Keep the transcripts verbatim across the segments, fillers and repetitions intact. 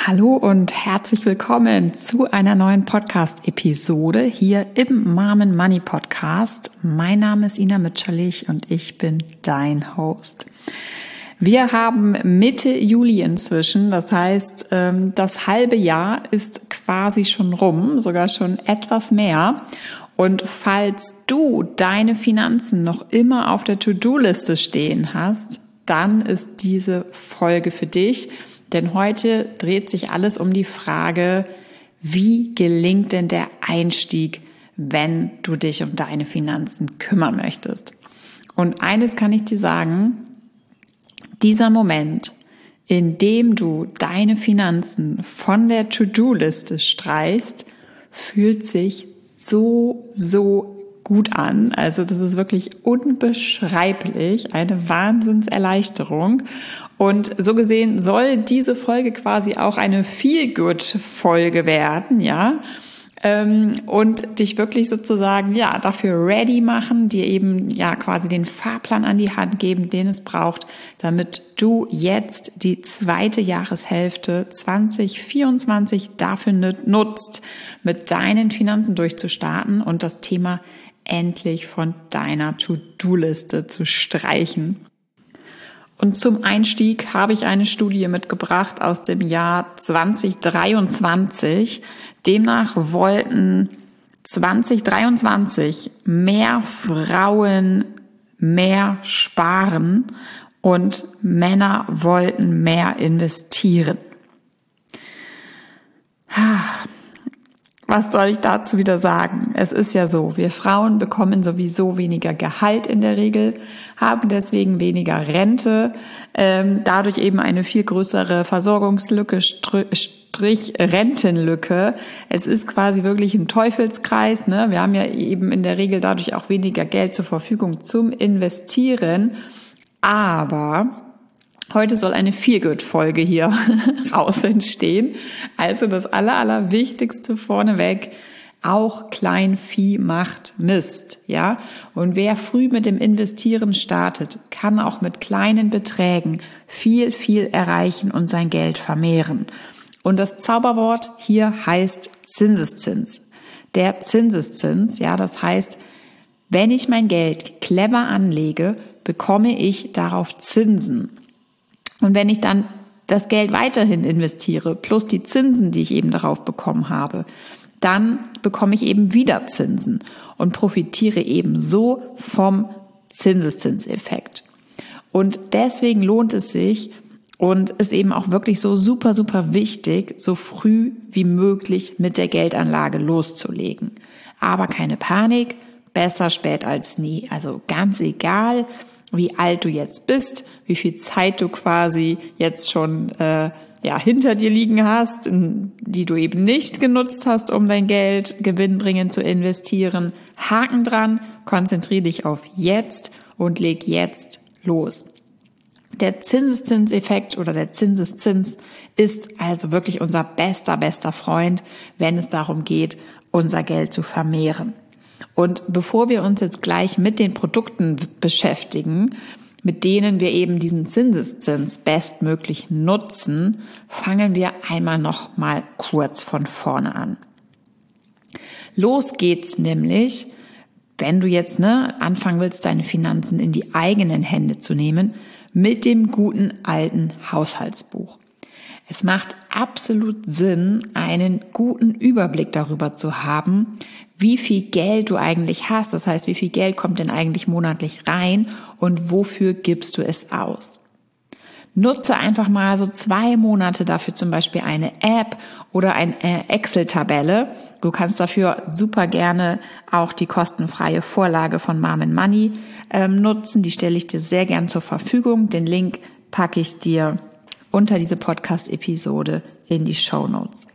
Hallo und herzlich willkommen zu einer neuen Podcast-Episode hier im Mom and Money Podcast. Mein Name ist Ina Mitscherlich und ich bin dein Host. Wir haben Mitte Juli inzwischen, das heißt, das halbe Jahr ist quasi schon rum, sogar schon etwas mehr. Und falls du deine Finanzen noch immer auf der To-Do-Liste stehen hast, dann ist diese Folge für dich. Denn heute dreht sich alles um die Frage, wie gelingt denn der Einstieg, wenn du dich um deine Finanzen kümmern möchtest? Und eines kann ich dir sagen, dieser Moment, in dem du deine Finanzen von der To-Do-Liste streichst, fühlt sich so, so gut an. Also das ist wirklich unbeschreiblich, eine Wahnsinnserleichterung. Und so gesehen soll diese Folge quasi auch eine Feel-Good-Folge werden, ja, und dich wirklich sozusagen, ja, dafür ready machen, dir eben, ja, quasi den Fahrplan an die Hand geben, den es braucht, damit du jetzt die zweite Jahreshälfte zwanzig vierundzwanzig dafür nutzt, mit deinen Finanzen durchzustarten und das Thema endlich von deiner To-Do-Liste zu streichen. Und zum Einstieg habe ich eine Studie mitgebracht aus dem Jahr zwanzig dreiundzwanzig. Demnach wollten zwanzig dreiundzwanzig mehr Frauen mehr sparen und Männer wollten mehr investieren. Was soll ich dazu wieder sagen? Es ist ja so, wir Frauen bekommen sowieso weniger Gehalt in der Regel, haben deswegen weniger Rente, ähm, dadurch eben eine viel größere Versorgungslücke, Strich Rentenlücke. Es ist quasi wirklich ein Teufelskreis, ne? Wir haben ja eben in der Regel dadurch auch weniger Geld zur Verfügung zum Investieren, aber heute soll eine Feel-Good-Folge hier raus entstehen. Also das aller, aller Wichtigste vorneweg, auch Kleinvieh macht Mist, ja. Und wer früh mit dem Investieren startet, kann auch mit kleinen Beträgen viel, viel erreichen und sein Geld vermehren. Und das Zauberwort hier heißt Zinseszins. Der Zinseszins, ja, das heißt, wenn ich mein Geld clever anlege, bekomme ich darauf Zinsen. Und wenn ich dann das Geld weiterhin investiere, plus die Zinsen, die ich eben darauf bekommen habe, dann bekomme ich eben wieder Zinsen und profitiere eben so vom Zinseszinseffekt. Und deswegen lohnt es sich und ist eben auch wirklich so super, super wichtig, so früh wie möglich mit der Geldanlage loszulegen. Aber keine Panik, besser spät als nie. Also ganz egal, wie alt du jetzt bist, wie viel Zeit du quasi jetzt schon äh, ja hinter dir liegen hast, in, die du eben nicht genutzt hast, um dein Geld gewinnbringend zu investieren. Haken dran, konzentriere dich auf jetzt und leg jetzt los. Der Zinseszinseffekt oder der Zinseszins ist also wirklich unser bester, bester Freund, wenn es darum geht, unser Geld zu vermehren. Und bevor wir uns jetzt gleich mit den Produkten beschäftigen, mit denen wir eben diesen Zinseszins bestmöglich nutzen, fangen wir einmal noch mal kurz von vorne an. Los geht's nämlich, wenn du jetzt ne, anfangen willst, deine Finanzen in die eigenen Hände zu nehmen, mit dem guten alten Haushaltsbuch. Es macht absolut Sinn, einen guten Überblick darüber zu haben, wie viel Geld du eigentlich hast. Das heißt, wie viel Geld kommt denn eigentlich monatlich rein und wofür gibst du es aus? Nutze einfach mal so zwei Monate dafür zum Beispiel eine App oder eine Excel-Tabelle. Du kannst dafür super gerne auch die kostenfreie Vorlage von Mom and Money ähm, nutzen. Die stelle ich dir sehr gern zur Verfügung. Den Link packe ich dir unter diese Podcast-Episode in die Shownotes.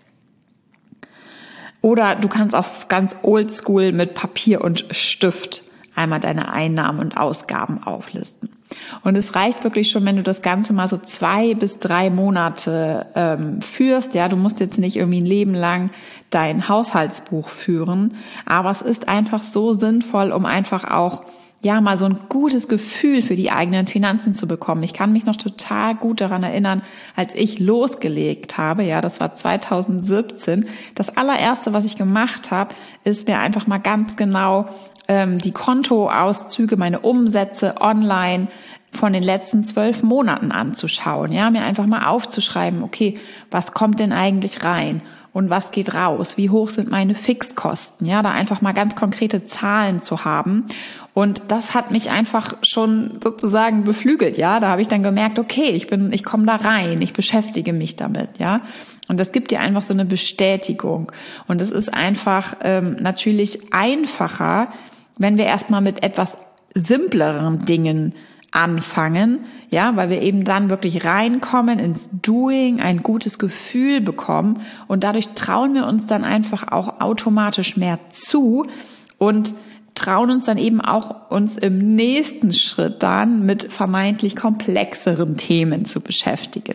Oder du kannst auch ganz oldschool mit Papier und Stift einmal deine Einnahmen und Ausgaben auflisten. Und es reicht wirklich schon, wenn du das Ganze mal so zwei bis drei Monate ähm, führst. Ja, du musst jetzt nicht irgendwie ein Leben lang dein Haushaltsbuch führen, aber es ist einfach so sinnvoll, um einfach auch ja, mal so ein gutes Gefühl für die eigenen Finanzen zu bekommen. Ich kann mich noch total gut daran erinnern, als ich losgelegt habe, ja, das war zweitausendsiebzehn. Das allererste, was ich gemacht habe, ist mir einfach mal ganz genau ähm, die Kontoauszüge, meine Umsätze online von den letzten zwölf Monaten anzuschauen, ja, mir einfach mal aufzuschreiben, okay, was kommt denn eigentlich rein? Und was geht raus? Wie hoch sind meine Fixkosten? Ja, da einfach mal ganz konkrete Zahlen zu haben. Und das hat mich einfach schon sozusagen beflügelt. Ja, da habe ich dann gemerkt, okay, ich bin, ich komme da rein, ich beschäftige mich damit. Ja, und das gibt dir einfach so eine Bestätigung. Und es ist einfach ähm, natürlich einfacher, wenn wir erstmal mit etwas simpleren Dingen anfangen, ja, weil wir eben dann wirklich reinkommen ins Doing, ein gutes Gefühl bekommen und dadurch trauen wir uns dann einfach auch automatisch mehr zu und trauen uns dann eben auch uns im nächsten Schritt dann mit vermeintlich komplexeren Themen zu beschäftigen.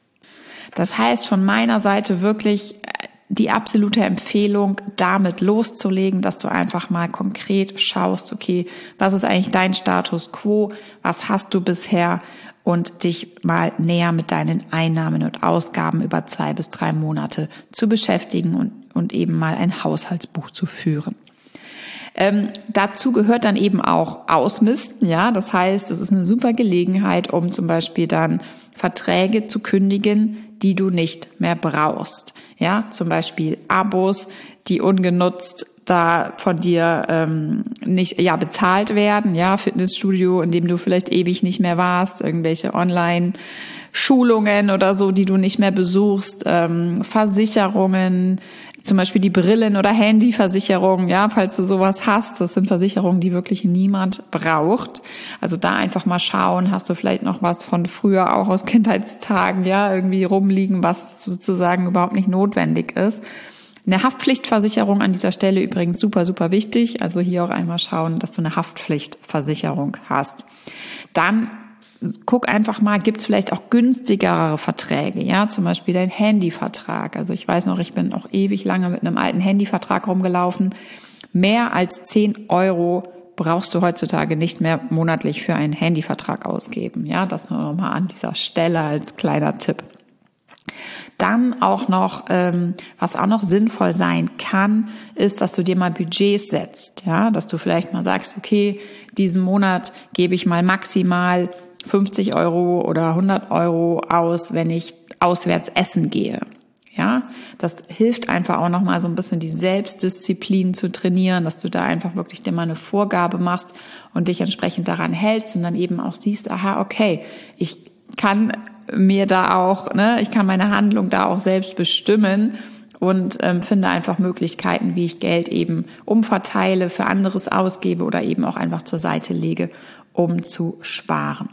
Das heißt von meiner Seite wirklich die absolute Empfehlung, damit loszulegen, dass du einfach mal konkret schaust, okay, was ist eigentlich dein Status quo, was hast du bisher und dich mal näher mit deinen Einnahmen und Ausgaben über zwei bis drei Monate zu beschäftigen und, und eben mal ein Haushaltsbuch zu führen. Ähm, dazu gehört dann eben auch Ausmisten, ja, das heißt, es ist eine super Gelegenheit, um zum Beispiel dann Verträge zu kündigen, die du nicht mehr brauchst. Ja, zum Beispiel Abos, die ungenutzt da von dir ähm, nicht ja bezahlt werden. Ja, Fitnessstudio, in dem du vielleicht ewig nicht mehr warst, irgendwelche Online-Schulungen oder so, die du nicht mehr besuchst, ähm, Versicherungen, zum Beispiel die Brillen- oder Handyversicherung, ja, falls du sowas hast. Das sind Versicherungen, die wirklich niemand braucht. Also da einfach mal schauen, hast du vielleicht noch was von früher auch aus Kindheitstagen, ja, irgendwie rumliegen, was sozusagen überhaupt nicht notwendig ist. Eine Haftpflichtversicherung an dieser Stelle übrigens super, super wichtig. Also hier auch einmal schauen, dass du eine Haftpflichtversicherung hast. Dann guck einfach mal, gibt's vielleicht auch günstigere Verträge, ja, zum Beispiel dein Handyvertrag. Also ich weiß noch, ich bin auch ewig lange mit einem alten Handyvertrag rumgelaufen. Mehr als zehn Euro brauchst du heutzutage nicht mehr monatlich für einen Handyvertrag ausgeben. Ja, das nur noch mal an dieser Stelle als kleiner Tipp. Dann auch noch, ähm, was auch noch sinnvoll sein kann, ist, dass du dir mal Budgets setzt, ja, dass du vielleicht mal sagst, okay, diesen Monat gebe ich mal maximal fünfzig Euro oder hundert Euro aus, wenn ich auswärts essen gehe. Ja, das hilft einfach auch noch mal so ein bisschen die Selbstdisziplin zu trainieren, dass du da einfach wirklich dir mal eine Vorgabe machst und dich entsprechend daran hältst und dann eben auch siehst, aha, okay, ich kann mir da auch, ne, ich kann meine Handlung da auch selbst bestimmen und ähm, finde einfach Möglichkeiten, wie ich Geld eben umverteile, für anderes ausgebe oder eben auch einfach zur Seite lege, um zu sparen.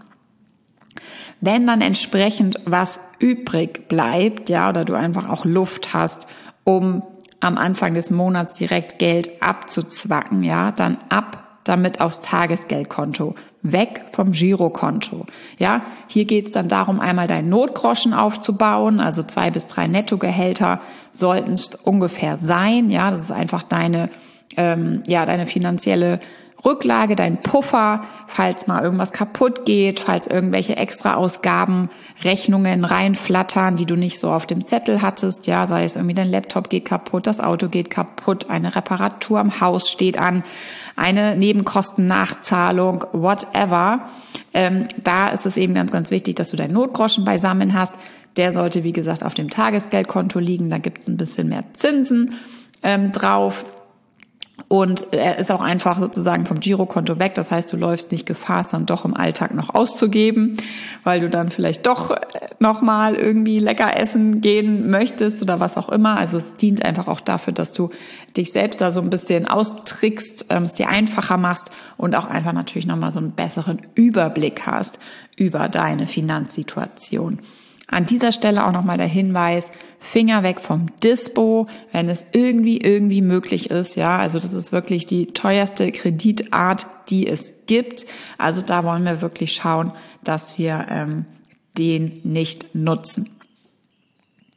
Wenn dann entsprechend was übrig bleibt, ja, oder du einfach auch Luft hast, um am Anfang des Monats direkt Geld abzuzwacken, ja, dann ab damit aufs Tagesgeldkonto, weg vom Girokonto. Ja, hier geht es dann darum, einmal deinen Notgroschen aufzubauen, also zwei bis drei Nettogehälter sollten es ungefähr sein. Ja, das ist einfach deine, ähm, ja, deine finanzielle Rücklage, dein Puffer, falls mal irgendwas kaputt geht, falls irgendwelche Extraausgaben, Rechnungen reinflattern, die du nicht so auf dem Zettel hattest, ja, sei es irgendwie dein Laptop geht kaputt, das Auto geht kaputt, eine Reparatur am Haus steht an, eine Nebenkostennachzahlung, whatever. Ähm, da ist es eben ganz, ganz wichtig, dass du deinen Notgroschen beisammen hast. Der sollte, wie gesagt, auf dem Tagesgeldkonto liegen, da gibt es ein bisschen mehr Zinsen ähm, drauf. Und er ist auch einfach sozusagen vom Girokonto weg. Das heißt, du läufst nicht Gefahr, es dann doch im Alltag noch auszugeben, weil du dann vielleicht doch nochmal irgendwie lecker essen gehen möchtest oder was auch immer. Also es dient einfach auch dafür, dass du dich selbst da so ein bisschen austrickst, ähm, es dir einfacher machst und auch einfach natürlich nochmal so einen besseren Überblick hast über deine Finanzsituation. An dieser Stelle auch nochmal der Hinweis, Finger weg vom Dispo, wenn es irgendwie, irgendwie möglich ist. Ja, also das ist wirklich die teuerste Kreditart, die es gibt. Also da wollen wir wirklich schauen, dass wir ähm, den nicht nutzen.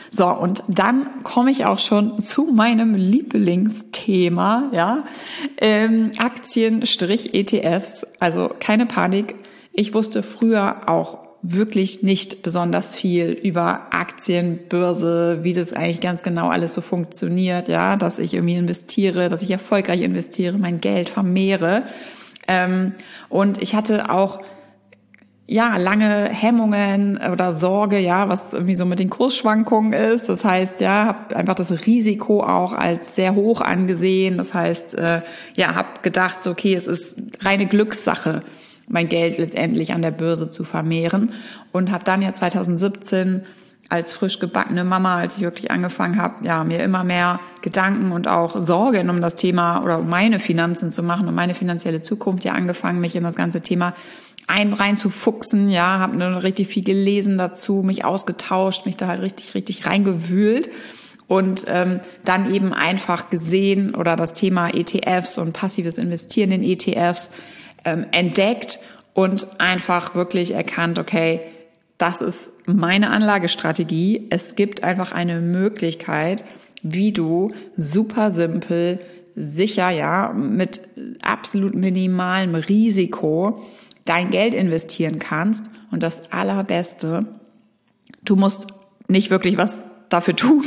So, und dann komme ich auch schon zu meinem Lieblingsthema, ja, ähm, Aktien-E T Fs. Also keine Panik. Ich wusste früher auch wirklich nicht besonders viel über Aktien, Börse, wie das eigentlich ganz genau alles so funktioniert, ja, dass ich irgendwie investiere, dass ich erfolgreich investiere, mein Geld vermehre. Ähm, und ich hatte auch ja, lange Hemmungen oder Sorge, ja, was irgendwie so mit den Kursschwankungen ist. Das heißt, ja, habe einfach das Risiko auch als sehr hoch angesehen. Das heißt, äh, ja, habe gedacht, so, okay, es ist reine Glückssache, mein Geld letztendlich an der Börse zu vermehren. Und habe dann ja zwanzig siebzehn als frisch gebackene Mama, als ich wirklich angefangen habe, ja, mir immer mehr Gedanken und auch Sorgen um das Thema oder um meine Finanzen zu machen, um meine finanzielle Zukunft, ja, angefangen, mich in das ganze Thema ein rein zu fuchsen, ja, habe nur richtig viel gelesen dazu, mich ausgetauscht, mich da halt richtig, richtig reingewühlt und ähm, dann eben einfach gesehen oder das Thema E T Fs und passives Investieren in E T Fs ähm, entdeckt und einfach wirklich erkannt, okay, das ist meine Anlagestrategie. Es gibt einfach eine Möglichkeit, wie du super simpel, sicher, ja, mit absolut minimalem Risiko dein Geld investieren kannst. Und das Allerbeste, du musst nicht wirklich was dafür tun.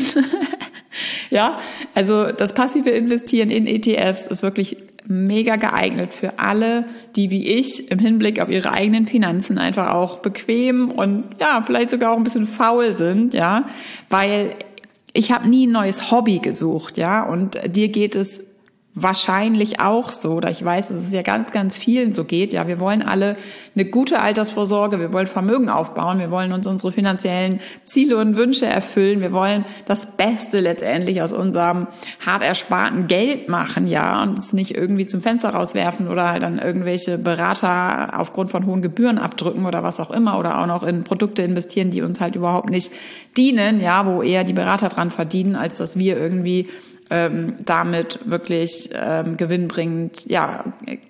Ja, also das passive Investieren in E T Fs ist wirklich mega geeignet für alle, die wie ich im Hinblick auf ihre eigenen Finanzen einfach auch bequem und ja, vielleicht sogar auch ein bisschen faul sind, ja, weil ich habe nie ein neues Hobby gesucht, ja, und dir geht es wahrscheinlich auch so, oder ich weiß, dass es ja ganz, ganz vielen so geht. Ja, wir wollen alle eine gute Altersvorsorge, wir wollen Vermögen aufbauen, wir wollen uns unsere finanziellen Ziele und Wünsche erfüllen, wir wollen das Beste letztendlich aus unserem hart ersparten Geld machen, ja, und es nicht irgendwie zum Fenster rauswerfen oder halt an irgendwelche Berater aufgrund von hohen Gebühren abdrücken oder was auch immer oder auch noch in Produkte investieren, die uns halt überhaupt nicht dienen, ja, wo eher die Berater dran verdienen, als dass wir irgendwie Ähm, damit wirklich ähm, gewinnbringend ja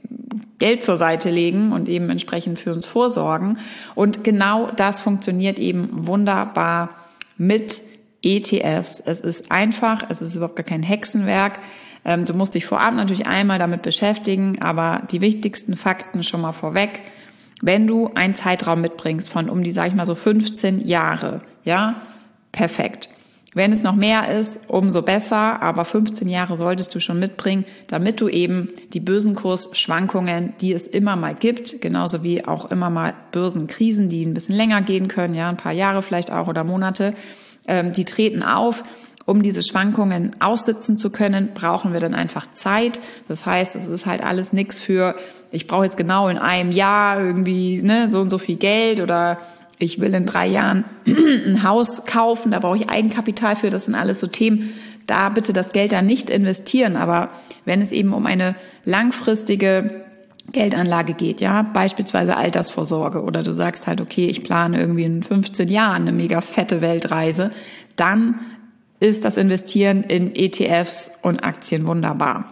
Geld zur Seite legen und eben entsprechend für uns vorsorgen. Und genau das funktioniert eben wunderbar mit E T Fs. Es ist einfach, es ist überhaupt gar kein Hexenwerk. Ähm, du musst dich vorab natürlich einmal damit beschäftigen, aber die wichtigsten Fakten schon mal vorweg. Wenn du einen Zeitraum mitbringst von um die, sag ich mal so fünfzehn Jahre, ja, perfekt. Wenn es noch mehr ist, umso besser, aber fünfzehn Jahre solltest du schon mitbringen, damit du eben die Börsenkursschwankungen, die es immer mal gibt, genauso wie auch immer mal Börsenkrisen, die ein bisschen länger gehen können, ja, ein paar Jahre vielleicht auch oder Monate, ähm, die treten auf. Um diese Schwankungen aussitzen zu können, brauchen wir dann einfach Zeit. Das heißt, es ist halt alles nichts für, ich brauche jetzt genau in einem Jahr irgendwie ne, so und so viel Geld oder ich will in drei Jahren ein Haus kaufen, da brauche ich Eigenkapital für, das sind alles so Themen, da bitte das Geld dann nicht investieren. Aber wenn es eben um eine langfristige Geldanlage geht, ja, beispielsweise Altersvorsorge oder du sagst halt, okay, ich plane irgendwie in fünfzehn Jahren eine mega fette Weltreise, dann ist das Investieren in E T Fs und Aktien wunderbar.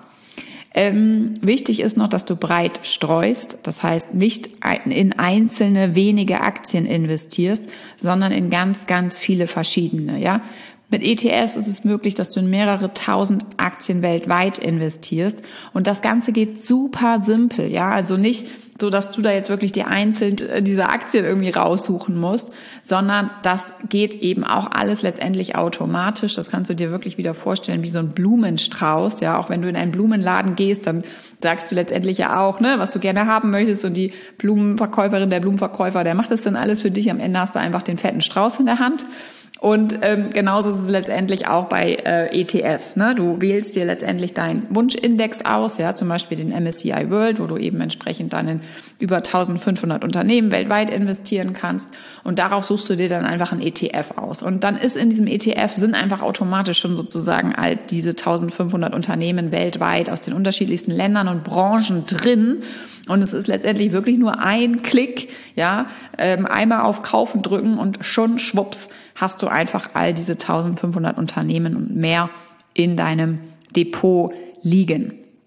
Ähm, wichtig ist noch, dass du breit streust, das heißt nicht in einzelne wenige Aktien investierst, sondern in ganz, ganz viele verschiedene. Ja, mit E T Fs ist es möglich, dass du in mehrere tausend Aktien weltweit investierst und das Ganze geht super simpel. Ja, also nicht so, dass du da jetzt wirklich dir einzeln diese Aktien irgendwie raussuchen musst, sondern das geht eben auch alles letztendlich automatisch. Das kannst du dir wirklich wieder vorstellen wie so ein Blumenstrauß. Ja, auch wenn du in einen Blumenladen gehst, dann sagst du letztendlich ja auch, ne, was du gerne haben möchtest und die Blumenverkäuferin, der Blumenverkäufer, der macht das dann alles für dich. Am Ende hast du einfach den fetten Strauß in der Hand. Und ähm, genauso ist es letztendlich auch bei äh, E T Fs. Ne? Du wählst dir letztendlich deinen Wunschindex aus, ja, zum Beispiel den M S C I World, wo du eben entsprechend dann in über eintausendfünfhundert Unternehmen weltweit investieren kannst. Und darauf suchst du dir dann einfach einen E T F aus. Und dann ist in diesem E T F sind einfach automatisch schon sozusagen all diese eintausendfünfhundert Unternehmen weltweit aus den unterschiedlichsten Ländern und Branchen drin. Und es ist letztendlich wirklich nur ein Klick, ja, ähm, einmal auf Kaufen drücken und schon schwupps hast du einfach all diese eintausendfünfhundert Unternehmen und mehr in deinem Depot liegen.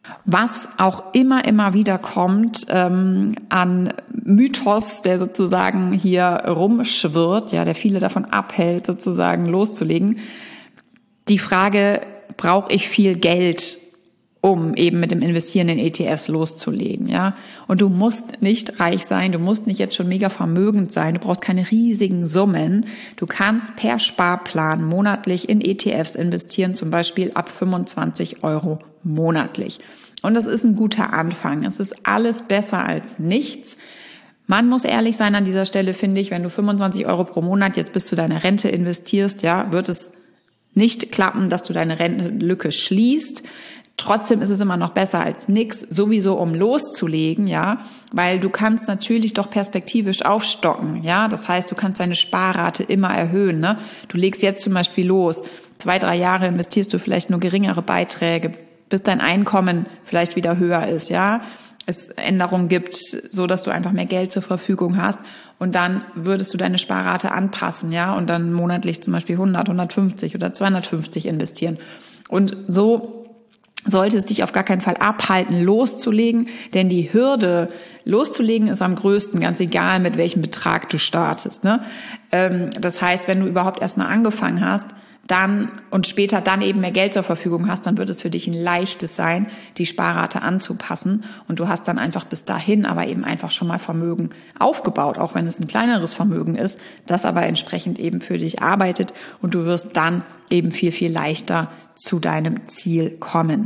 Was auch immer, immer wieder kommt ähm, an Mythos, der sozusagen hier rumschwirrt, ja, der viele davon abhält, sozusagen loszulegen. Die Frage, brauche ich viel Geld, um eben mit dem Investieren in E T Fs loszulegen, ja? Und du musst nicht reich sein, du musst nicht jetzt schon mega vermögend sein, du brauchst keine riesigen Summen. Du kannst per Sparplan monatlich in E T Fs investieren, zum Beispiel ab fünfundzwanzig Euro monatlich. Und das ist ein guter Anfang. Es ist alles besser als nichts. Man muss ehrlich sein an dieser Stelle, finde ich, wenn du fünfundzwanzig Euro pro Monat jetzt bis zu deiner Rente investierst, ja, wird es nicht klappen, dass du deine Rentenlücke schließt. Trotzdem ist es immer noch besser als nix, sowieso um loszulegen, ja, weil du kannst natürlich doch perspektivisch aufstocken, ja, das heißt, du kannst deine Sparrate immer erhöhen, ne? Du legst jetzt zum Beispiel los, zwei, drei Jahre investierst du vielleicht nur geringere Beiträge, bis dein Einkommen vielleicht wieder höher ist, ja, es Änderungen gibt, so dass du einfach mehr Geld zur Verfügung hast und dann würdest du deine Sparrate anpassen, ja, und dann monatlich zum Beispiel hundert, hundertfünfzig oder zweihundertfünfzig investieren und so sollte es dich auf gar keinen Fall abhalten, loszulegen, denn die Hürde, loszulegen, ist am größten, ganz egal, mit welchem Betrag du startest, ne? Das heißt, wenn du überhaupt erstmal angefangen hast, dann und später dann eben mehr Geld zur Verfügung hast, dann wird es für dich ein leichtes sein, die Sparrate anzupassen und du hast dann einfach bis dahin aber eben einfach schon mal Vermögen aufgebaut, auch wenn es ein kleineres Vermögen ist, das aber entsprechend eben für dich arbeitet und du wirst dann eben viel, viel leichter zu deinem Ziel kommen.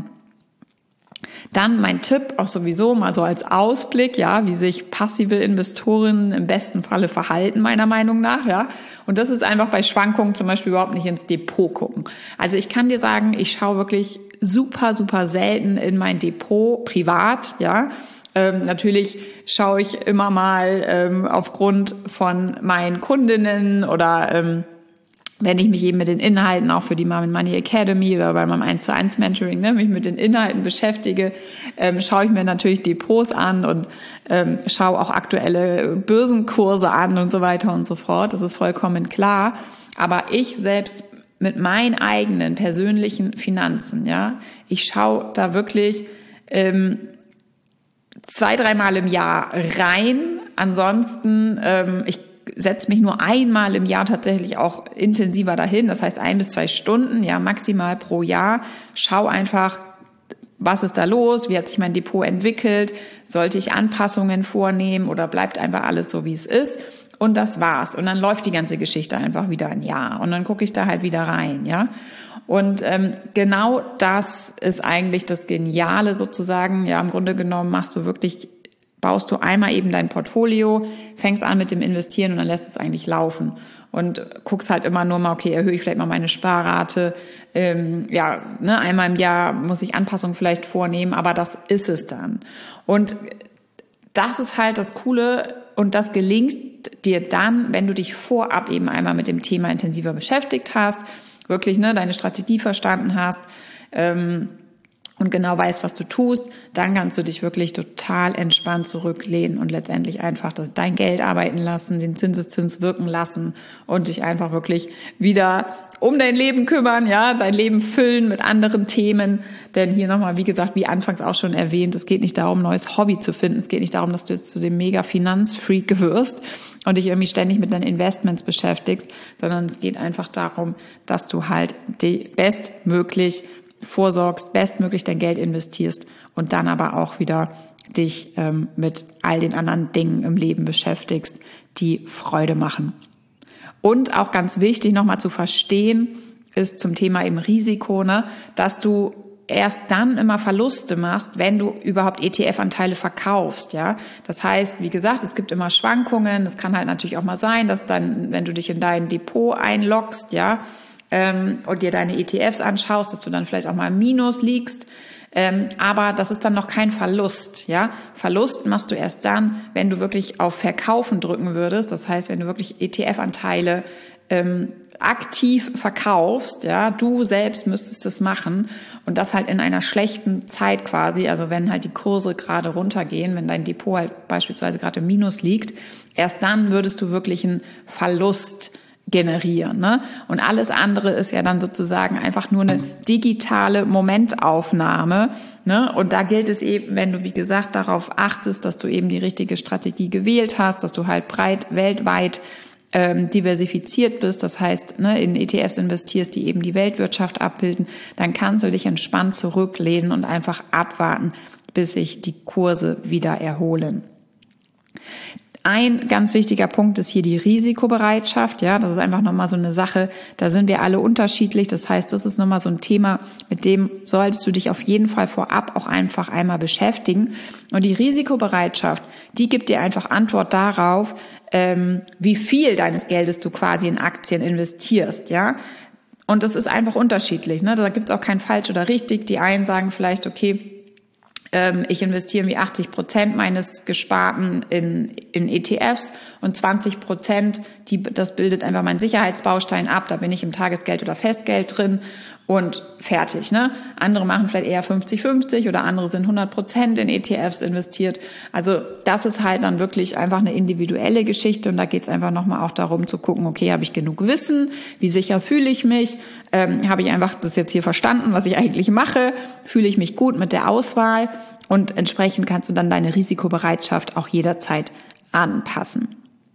Dann mein Tipp, auch sowieso mal so als Ausblick, ja, wie sich passive Investorinnen im besten Falle verhalten, meiner Meinung nach, ja. Und das ist einfach bei Schwankungen zum Beispiel überhaupt nicht ins Depot gucken. Also ich kann dir sagen, ich schaue wirklich super, super selten in mein Depot privat, ja. Ähm, natürlich schaue ich immer mal ähm, aufgrund von meinen Kundinnen oder ähm, wenn ich mich eben mit den Inhalten auch für die Mom and Money Academy oder bei meinem eins zu eins Mentoring, ne, mich mit den Inhalten beschäftige, ähm, schaue ich mir natürlich Depots an und ähm, schaue auch aktuelle Börsenkurse an und so weiter und so fort. Das ist vollkommen klar. Aber ich selbst mit meinen eigenen persönlichen Finanzen, ja, ich schaue da wirklich ähm, zwei, dreimal im Jahr rein. Ansonsten, ähm, ich setze mich nur einmal im Jahr tatsächlich auch intensiver dahin, das heißt ein bis zwei Stunden, ja, maximal pro Jahr. Schau einfach, was ist da los, wie hat sich mein Depot entwickelt, sollte ich Anpassungen vornehmen oder bleibt einfach alles so, wie es ist. Und das war's. Und dann läuft die ganze Geschichte einfach wieder ein Jahr. Und dann gucke ich da halt wieder rein, ja. Und ähm, genau das ist eigentlich das Geniale sozusagen. Ja, im Grunde genommen machst du wirklich baust du einmal eben dein Portfolio, fängst an mit dem Investieren und dann lässt es eigentlich laufen und guckst halt immer nur mal, okay, erhöhe ich vielleicht mal meine Sparrate, ähm, ja, ne, einmal im Jahr muss ich Anpassungen vielleicht vornehmen, aber das ist es dann. Und das ist halt das Coole und das gelingt dir dann, wenn du dich vorab eben einmal mit dem Thema intensiver beschäftigt hast, wirklich, ne, deine Strategie verstanden hast, ähm, und genau weißt, was du tust, dann kannst du dich wirklich total entspannt zurücklehnen und letztendlich einfach das, dein Geld arbeiten lassen, den Zinseszins wirken lassen und dich einfach wirklich wieder um dein Leben kümmern, ja, dein Leben füllen mit anderen Themen. Denn hier nochmal, wie gesagt, wie anfangs auch schon erwähnt, es geht nicht darum, ein neues Hobby zu finden. Es geht nicht darum, dass du jetzt zu dem Mega-Finanzfreak wirst und dich irgendwie ständig mit deinen Investments beschäftigst, sondern es geht einfach darum, dass du halt die bestmöglich vorsorgst, bestmöglich dein Geld investierst und dann aber auch wieder dich ähm, mit all den anderen Dingen im Leben beschäftigst, die Freude machen. Und auch ganz wichtig nochmal zu verstehen, ist zum Thema eben Risiko, ne, dass du erst dann immer Verluste machst, wenn du überhaupt E T F-Anteile verkaufst, ja. Das heißt, wie gesagt, es gibt immer Schwankungen. Es kann halt natürlich auch mal sein, dass dann, wenn du dich in dein Depot einloggst, ja, ähm, und dir deine E T Fs anschaust, dass du dann vielleicht auch mal im Minus liegst. Ähm, aber das ist dann noch kein Verlust, ja. Verlust machst du erst dann, wenn du wirklich auf Verkaufen drücken würdest. Das heißt, wenn du wirklich E T F-Anteile ähm, aktiv verkaufst, ja, du selbst müsstest das machen und das halt in einer schlechten Zeit quasi, also wenn halt die Kurse gerade runtergehen, wenn dein Depot halt beispielsweise gerade im Minus liegt, erst dann würdest du wirklich einen Verlust generieren, ne? Und alles andere ist ja dann sozusagen einfach nur eine digitale Momentaufnahme, ne? Und da gilt es eben, wenn du, wie gesagt, darauf achtest, dass du eben die richtige Strategie gewählt hast, dass du halt breit weltweit ähm, diversifiziert bist, das heißt, ne, in E T Fs investierst, die eben die Weltwirtschaft abbilden, dann kannst du dich entspannt zurücklehnen und einfach abwarten, bis sich die Kurse wieder erholen. Ein ganz wichtiger Punkt ist hier die Risikobereitschaft. Ja, das ist einfach nochmal so eine Sache. Da sind wir alle unterschiedlich. Das heißt, das ist nochmal so ein Thema, mit dem solltest du dich auf jeden Fall vorab auch einfach einmal beschäftigen. Und die Risikobereitschaft, die gibt dir einfach Antwort darauf, ähm, wie viel deines Geldes du quasi in Aktien investierst. Ja, und das ist einfach unterschiedlich. Ne? Da gibt es auch kein falsch oder richtig. Die einen sagen vielleicht, okay, ich investiere wie achtzig Prozent meines Gesparten in, in E T Fs und zwanzig Prozent, die, das bildet einfach meinen Sicherheitsbaustein ab. Da bin ich im Tagesgeld oder Festgeld drin und fertig, ne? Andere machen vielleicht eher fünfzig fünfzig oder andere sind hundert Prozent in E T Fs investiert. Also das ist halt dann wirklich einfach eine individuelle Geschichte und da geht es einfach nochmal auch darum zu gucken, okay, habe ich genug Wissen? Wie sicher fühle ich mich? Ähm, habe ich einfach das jetzt hier verstanden, was ich eigentlich mache? Fühle ich mich gut mit der Auswahl? Und entsprechend kannst du dann deine Risikobereitschaft auch jederzeit anpassen.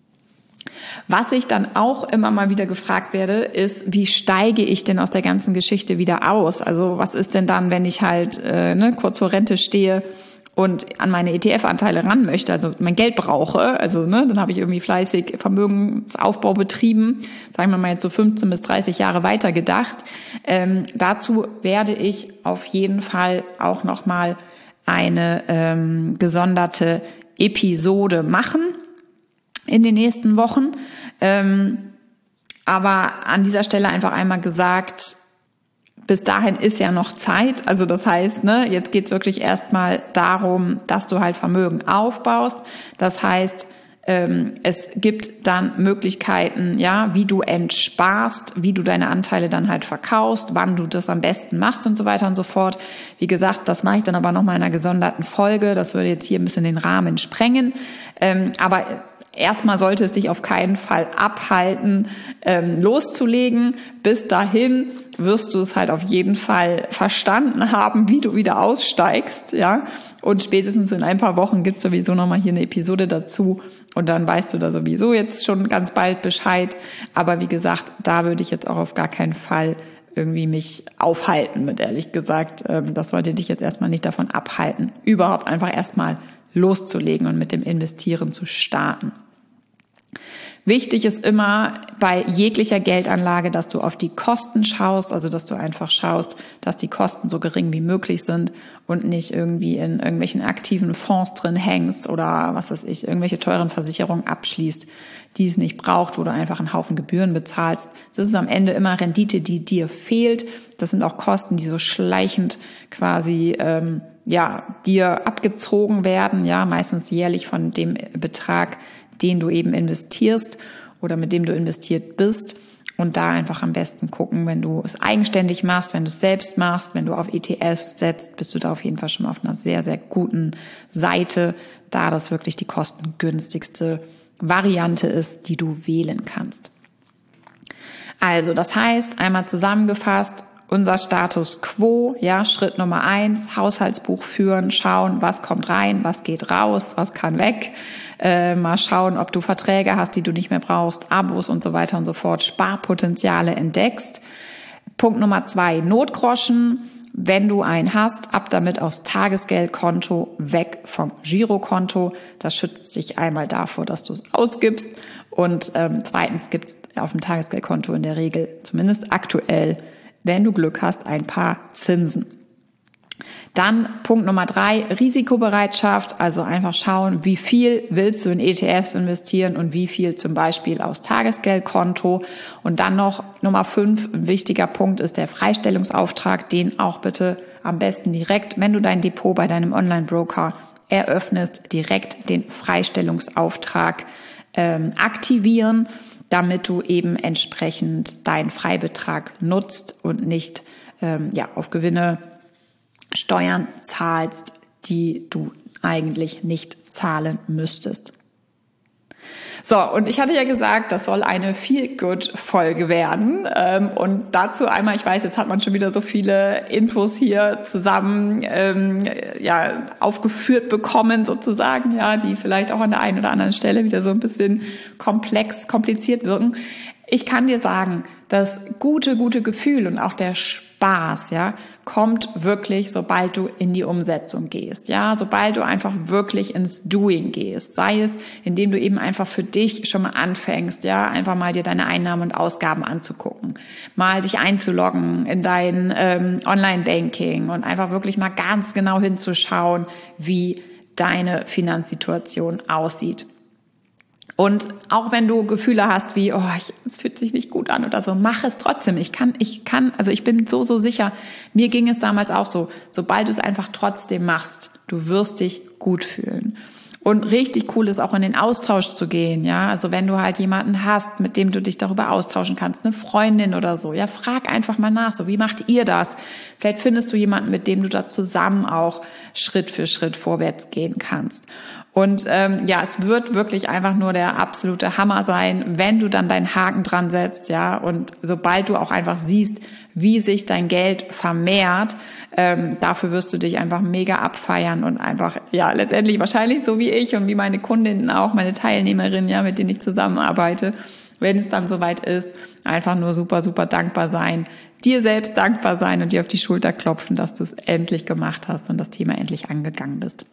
Was ich dann auch immer mal wieder gefragt werde, ist, wie steige ich denn aus der ganzen Geschichte wieder aus? Also was ist denn dann, wenn ich halt äh, ne, kurz vor Rente stehe und an meine E T F-Anteile ran möchte, also mein Geld brauche, also ne, dann habe ich irgendwie fleißig Vermögensaufbau betrieben, sagen wir mal jetzt so fünfzehn bis dreißig Jahre weiter gedacht. Ähm, dazu werde ich auf jeden Fall auch nochmal eine ähm, gesonderte Episode machen in den nächsten Wochen. Ähm, aber an dieser Stelle einfach einmal gesagt, bis dahin ist ja noch Zeit. Also das heißt, ne, jetzt geht's wirklich erstmal darum, dass du halt Vermögen aufbaust. Das heißt, ähm, es gibt dann Möglichkeiten, ja, wie du entsparst, wie du deine Anteile dann halt verkaufst, wann du das am besten machst und so weiter und so fort. Wie gesagt, das mache ich dann aber nochmal in einer gesonderten Folge. Das würde jetzt hier ein bisschen den Rahmen sprengen. Ähm, aber erstmal sollte es dich auf keinen Fall abhalten, ähm, loszulegen. Bis dahin wirst du es halt auf jeden Fall verstanden haben, wie du wieder aussteigst, ja. Und spätestens in ein paar Wochen gibt es sowieso nochmal hier eine Episode dazu und dann weißt du da sowieso jetzt schon ganz bald Bescheid. Aber wie gesagt, da würde ich jetzt auch auf gar keinen Fall irgendwie mich aufhalten mit, ehrlich gesagt. Ähm, das sollte dich jetzt erstmal nicht davon abhalten, überhaupt einfach erstmal loszulegen und mit dem Investieren zu starten. Wichtig ist immer bei jeglicher Geldanlage, dass du auf die Kosten schaust, also dass du einfach schaust, dass die Kosten so gering wie möglich sind und nicht irgendwie in irgendwelchen aktiven Fonds drin hängst oder was weiß ich, irgendwelche teuren Versicherungen abschließt, die es nicht braucht, wo du einfach einen Haufen Gebühren bezahlst. Das ist am Ende immer Rendite, die dir fehlt. Das sind auch Kosten, die so schleichend quasi ähm, ja dir abgezogen werden, ja meistens jährlich von dem Betrag, den du eben investierst oder mit dem du investiert bist und da einfach am besten gucken, wenn du es eigenständig machst, wenn du es selbst machst, wenn du auf E T Fs setzt, bist du da auf jeden Fall schon mal auf einer sehr, sehr guten Seite, da das wirklich die kostengünstigste Variante ist, die du wählen kannst. Also das heißt, einmal zusammengefasst, unser Status quo, ja, Schritt Nummer eins, Haushaltsbuch führen, schauen, was kommt rein, was geht raus, was kann weg, äh, mal schauen, ob du Verträge hast, die du nicht mehr brauchst, Abos und so weiter und so fort, Sparpotenziale entdeckst. Punkt Nummer zwei, Notgroschen, wenn du einen hast, ab damit aufs Tagesgeldkonto, weg vom Girokonto, das schützt dich einmal davor, dass du es ausgibst und ähm, zweitens gibt es auf dem Tagesgeldkonto in der Regel, zumindest aktuell, wenn du Glück hast, ein paar Zinsen. Dann Punkt Nummer drei, Risikobereitschaft, also einfach schauen, wie viel willst du in E T Fs investieren und wie viel zum Beispiel aufs Tagesgeldkonto. Und dann noch Nummer fünf, ein wichtiger Punkt ist der Freistellungsauftrag, den auch bitte am besten direkt, wenn du dein Depot bei deinem Online-Broker eröffnest, direkt den Freistellungsauftrag ähm, aktivieren, damit du eben entsprechend deinen Freibetrag nutzt und nicht ähm, ja auf Gewinne Steuern zahlst, die du eigentlich nicht zahlen müsstest. So, und ich hatte ja gesagt, das soll eine Feel-Good-Folge werden. Und dazu einmal, ich weiß, jetzt hat man schon wieder so viele Infos hier zusammen ähm, ja, aufgeführt bekommen sozusagen, ja, die vielleicht auch an der einen oder anderen Stelle wieder so ein bisschen komplex, kompliziert wirken. Ich kann dir sagen, das gute, gute Gefühl und auch der Spaß, ja, kommt wirklich, sobald du in die Umsetzung gehst, ja, sobald du einfach wirklich ins Doing gehst, sei es, indem du eben einfach für dich schon mal anfängst, ja, einfach mal dir deine Einnahmen und Ausgaben anzugucken, mal dich einzuloggen in dein ähm, Online-Banking und einfach wirklich mal ganz genau hinzuschauen, wie deine Finanzsituation aussieht. Und auch wenn du Gefühle hast wie, oh, es fühlt sich nicht gut an oder so, mach es trotzdem. Ich kann, ich kann, also ich bin so, so sicher, mir ging es damals auch so, sobald du es einfach trotzdem machst, du wirst dich gut fühlen. Und richtig cool ist auch in den Austausch zu gehen, ja. Also wenn du halt jemanden hast, mit dem du dich darüber austauschen kannst, eine Freundin oder so, ja, frag einfach mal nach, so, wie macht ihr das? Vielleicht findest du jemanden, mit dem du da zusammen auch Schritt für Schritt vorwärts gehen kannst. Und ähm, ja, es wird wirklich einfach nur der absolute Hammer sein, wenn du dann deinen Haken dran setzt, ja, und sobald du auch einfach siehst, wie sich dein Geld vermehrt, ähm, dafür wirst du dich einfach mega abfeiern und einfach, ja, letztendlich wahrscheinlich so wie ich und wie meine Kundinnen auch, meine Teilnehmerinnen, ja, mit denen ich zusammenarbeite, wenn es dann soweit ist, einfach nur super, super dankbar sein, dir selbst dankbar sein und dir auf die Schulter klopfen, dass du es endlich gemacht hast und das Thema endlich angegangen bist.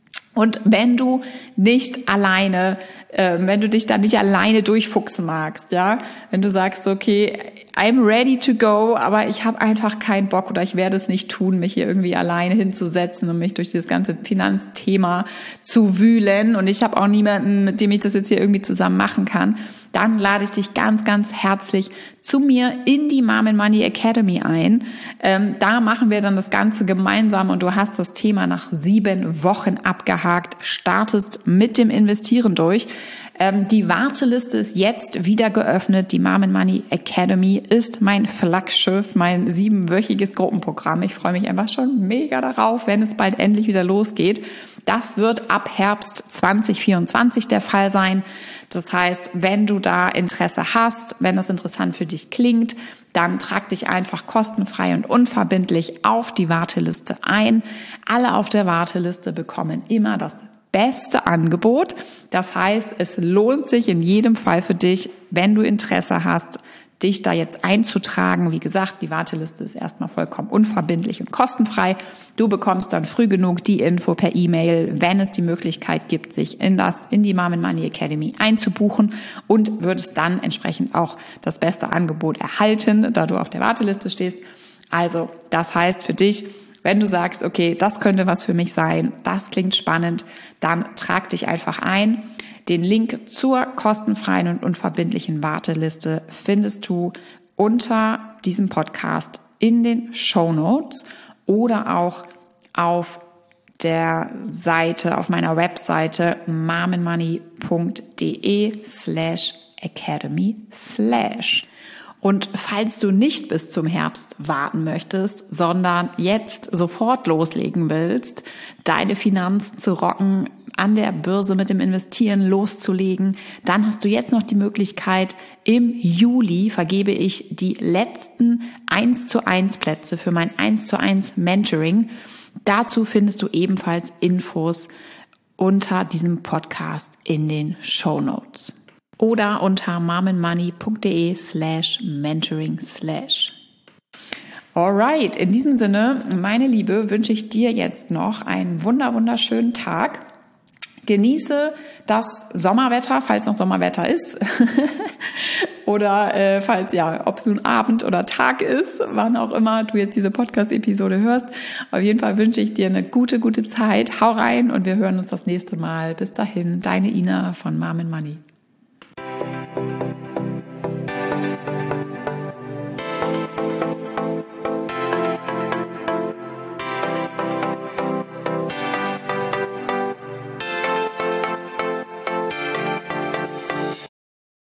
Und wenn du nicht alleine, äh, wenn du dich da nicht alleine durchfuchsen magst, ja, wenn du sagst, okay, I'm ready to go, aber ich habe einfach keinen Bock oder ich werde es nicht tun, mich hier irgendwie alleine hinzusetzen und mich durch dieses ganze Finanzthema zu wühlen und ich habe auch niemanden, mit dem ich das jetzt hier irgendwie zusammen machen kann, dann lade ich dich ganz, ganz herzlich zu mir in die Mom and Money Academy ein. Ähm, da machen wir dann das Ganze gemeinsam und du hast das Thema nach sieben Wochen abgehakt, startest mit dem Investieren durch. Ähm, die Warteliste ist jetzt wieder geöffnet. Die Mom and Money Academy ist mein Flaggschiff, mein siebenwöchiges Gruppenprogramm. Ich freue mich einfach schon mega darauf, wenn es bald endlich wieder losgeht. Das wird ab Herbst zwanzig vierundzwanzig der Fall sein. Das heißt, wenn du da Interesse hast, wenn das interessant für dich klingt, dann trag dich einfach kostenfrei und unverbindlich auf die Warteliste ein. Alle auf der Warteliste bekommen immer das beste Angebot. Das heißt, es lohnt sich in jedem Fall für dich, wenn du Interesse hast, dich da jetzt einzutragen. Wie gesagt, die Warteliste ist erstmal vollkommen unverbindlich und kostenfrei. Du bekommst dann früh genug die Info per E-Mail, wenn es die Möglichkeit gibt, sich in das, in die Mom and Money Academy einzubuchen und würdest dann entsprechend auch das beste Angebot erhalten, da du auf der Warteliste stehst. Also, das heißt für dich, wenn du sagst, okay, das könnte was für mich sein, das klingt spannend, dann trag dich einfach ein. Den Link zur kostenfreien und unverbindlichen Warteliste findest du unter diesem Podcast in den Shownotes oder auch auf der Seite, auf meiner Webseite momandmoney.de slash academy slash. Und falls du nicht bis zum Herbst warten möchtest, sondern jetzt sofort loslegen willst, deine Finanzen zu rocken, an der Börse mit dem Investieren loszulegen, dann hast du jetzt noch die Möglichkeit, im Juli vergebe ich die letzten eins zu eins Plätze für mein eins zu eins Mentoring. Dazu findest du ebenfalls Infos unter diesem Podcast in den Shownotes. Oder unter momandmoney.de slash mentoring slash. Alright, in diesem Sinne, meine Liebe, wünsche ich dir jetzt noch einen wunder wunderschönen Tag. Genieße das Sommerwetter, falls noch Sommerwetter ist. Oder äh, falls, ja, ob es nun Abend oder Tag ist, wann auch immer du jetzt diese Podcast-Episode hörst. Auf jeden Fall wünsche ich dir eine gute, gute Zeit. Hau rein und wir hören uns das nächste Mal. Bis dahin, deine Ina von Mom and Money.